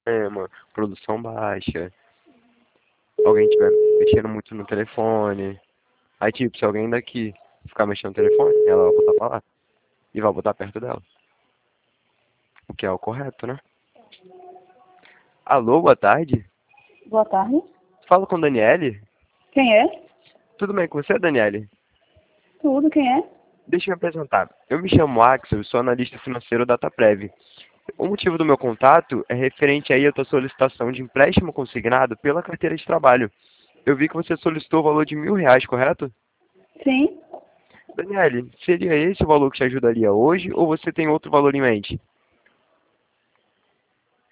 problema, produção baixa, alguém estiver mexendo muito no telefone. Aí, tipo, se alguém daqui ficar mexendo no telefone, ela vai botar pra lá e vai botar perto dela. O que é o correto, né? Alô, boa tarde. Boa tarde. Falo com Daniele. Quem é? Tudo bem com você, Daniele? Tudo, quem é? Deixa eu me apresentar. Eu me chamo Axel, eu sou analista financeiro da Dataprev. O motivo do meu contato é referente aí à tua solicitação de empréstimo consignado pela carteira de trabalho. Eu vi que você solicitou o valor de R$ 1.000, correto? Sim. Daniele, seria esse o valor que te ajudaria hoje ou você tem outro valor em mente?